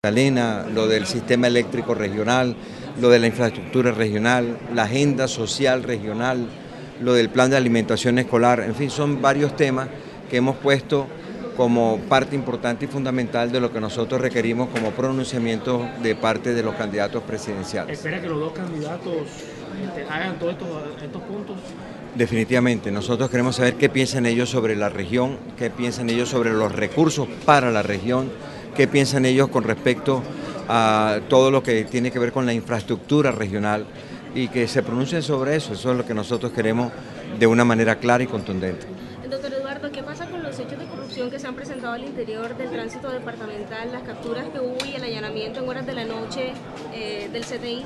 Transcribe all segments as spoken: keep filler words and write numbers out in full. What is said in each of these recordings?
Magdalena, lo del sistema eléctrico regional, lo de la infraestructura regional, la agenda social regional, lo del plan de alimentación escolar, en fin, son varios temas que hemos puesto como parte importante y fundamental de lo que nosotros requerimos como pronunciamiento de parte de los candidatos presidenciales. ¿Espera que los dos candidatos este, hagan todos estos, estos puntos? Definitivamente, nosotros queremos saber qué piensan ellos sobre la región, qué piensan ellos sobre los recursos para la región, qué piensan ellos con respecto a todo lo que tiene que ver con la infraestructura regional y que se pronuncien sobre eso. Eso es lo que nosotros queremos de una manera clara y contundente. Doctor Eduardo, ¿qué pasa con los hechos de corrupción que se han presentado al interior del tránsito departamental, las capturas que hubo y el allanamiento en horas de la noche eh, del C T I?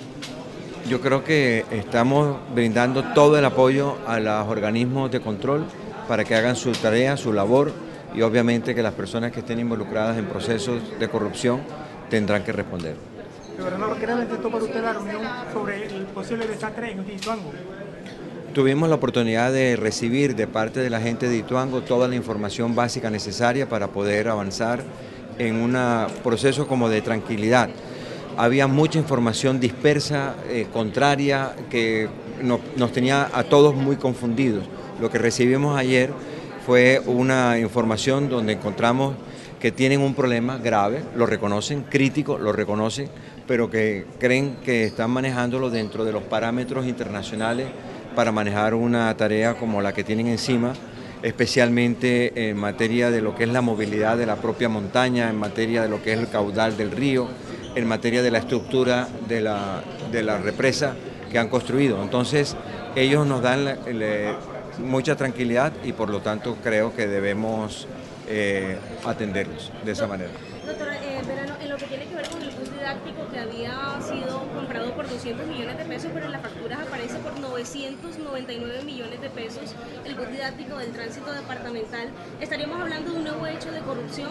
Yo creo que estamos brindando todo el apoyo a los organismos de control para que hagan su tarea, su labor, y obviamente que las personas que estén involucradas en procesos de corrupción tendrán que responder. Gobernador, ¿qué representó para usted la reunión sobre el posible desastre en Ituango? Tuvimos la oportunidad de recibir de parte de la gente de Ituango toda la información básica necesaria para poder avanzar en un proceso como de tranquilidad. Había mucha información dispersa, eh, contraria, que no, nos tenía a todos muy confundidos. Lo que recibimos ayer fue una información donde encontramos que tienen un problema grave, lo reconocen, crítico, lo reconocen, pero que creen que están manejándolo dentro de los parámetros internacionales para manejar una tarea como la que tienen encima, especialmente en materia de lo que es la movilidad de la propia montaña, en materia de lo que es el caudal del río, en materia de la estructura de la, de la represa que han construido. Entonces, ellos nos dan la, la, mucha tranquilidad y por lo tanto creo que debemos eh, atenderlos de esa manera. Doctora, eh, Verano, en lo que tiene que ver con el bus didáctico que había sido comprado por doscientos millones de pesos, pero en las facturas aparece por novecientos noventa y nueve millones de pesos el bus didáctico del tránsito departamental, ¿estaríamos hablando de un nuevo hecho de corrupción?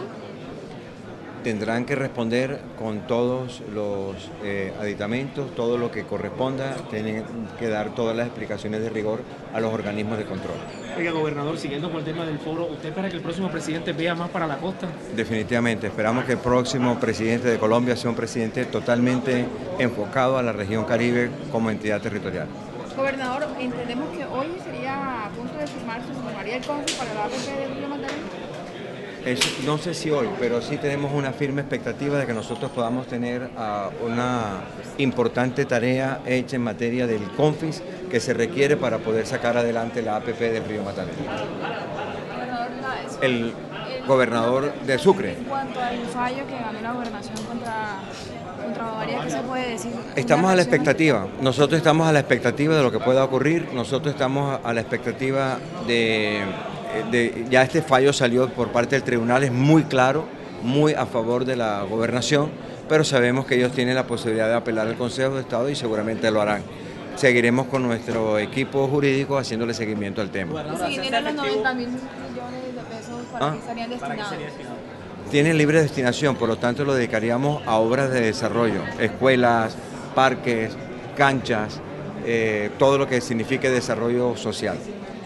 Tendrán que responder con todos los eh, aditamentos, todo lo que corresponda, tienen que dar todas las explicaciones de rigor a los organismos de control. Oiga, gobernador, siguiendo con el tema del foro, ¿usted espera que el próximo presidente vea más para la costa? Definitivamente, esperamos que el próximo presidente de Colombia sea un presidente totalmente enfocado a la región Caribe como entidad territorial. Gobernador, entendemos que hoy sería a punto de firmar, se sumaría el cónsul para la A P P de Río Magdalena. Es, no sé si hoy, pero sí tenemos una firme expectativa de que nosotros podamos tener uh, una importante tarea hecha en materia del CONFIS que se requiere para poder sacar adelante la A P P del Río Magdalena. El gobernador de Sucre. En cuanto al fallo que ganó la gobernación contra, contra Bavaria, ¿qué se puede decir? Estamos a la expectativa. Nosotros estamos a la expectativa de lo que pueda ocurrir. Nosotros estamos a la expectativa de... De, ya este fallo salió por parte del tribunal, es muy claro, muy a favor de la gobernación, pero sabemos que ellos tienen la posibilidad de apelar al Consejo de Estado y seguramente lo harán. Seguiremos con nuestro equipo jurídico haciéndole seguimiento al tema. ¿Y seguimiento a los noventa mil millones de pesos para ¿Ah? que estarían destinados? Tienen libre destinación, por lo tanto lo dedicaríamos a obras de desarrollo, escuelas, parques, canchas, eh, todo lo que signifique desarrollo social.